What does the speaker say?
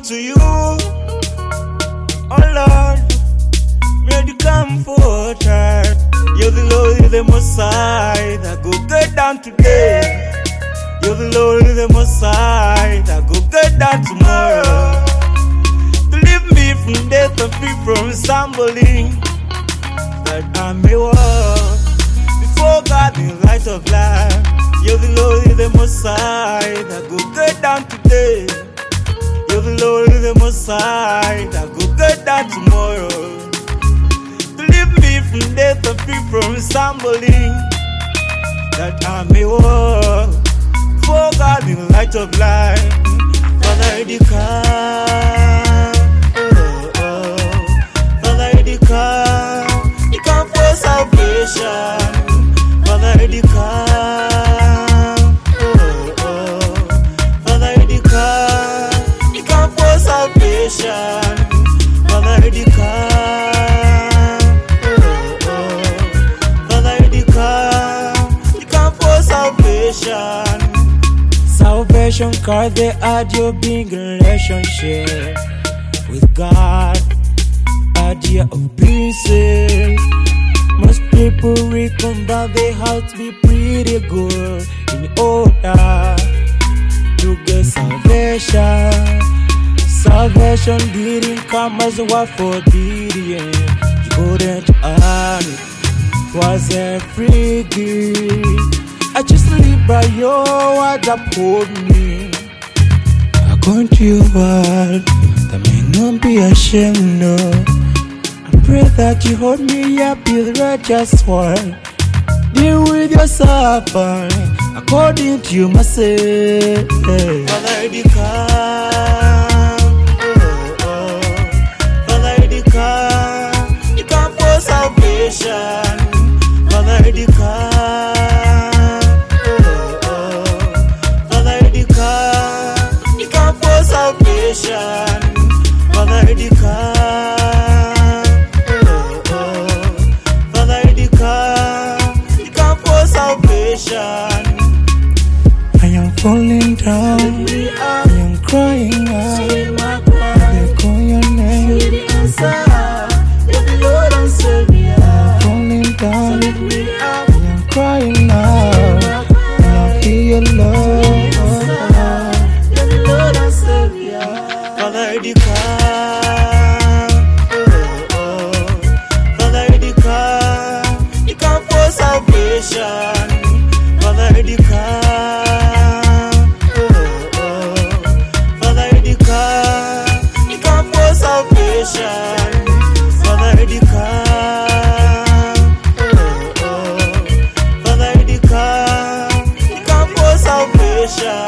to you, oh Lord, may you come forward. You're the Lord, you're the Messiah that go get down today. You're the Lord, you're the Messiah that go get down tomorrow. Deliver me from death and free from stumbling, that I may walk before God in the light of life. You're the Lord, you're the Messiah that go get down today. You're the Lord, you're the Messiah that go get down tomorrow. Deliver me from death and free from stumbling, that I may walk before God in the light of life. Father, you come, Father, you come for salvation. Father, you come, Father, you come for salvation. Father, you come, Father, you come for salvation. Salvation, cause they add your big relationship with God, idea of being saved. Most people reckon that they have to be pretty good in order to get salvation. Salvation didn't come as a word for Gideon. You couldn't earn it, it was a free gift. I just live by your word, uphold me. According to your word, that may not be ashamed, no. I pray that you hold me up with righteous word. Deal with your servant according to your mercy. Father, you come, Father, you come for salvation. Father, you come. Father, you come for salvation. I am falling down, I am crying out. They call your name, you're the Lord and Savior. I am falling down, I am crying out. I feel your love. Father, you come for salvation. Father, you come for salvation. Father, you come for salvation.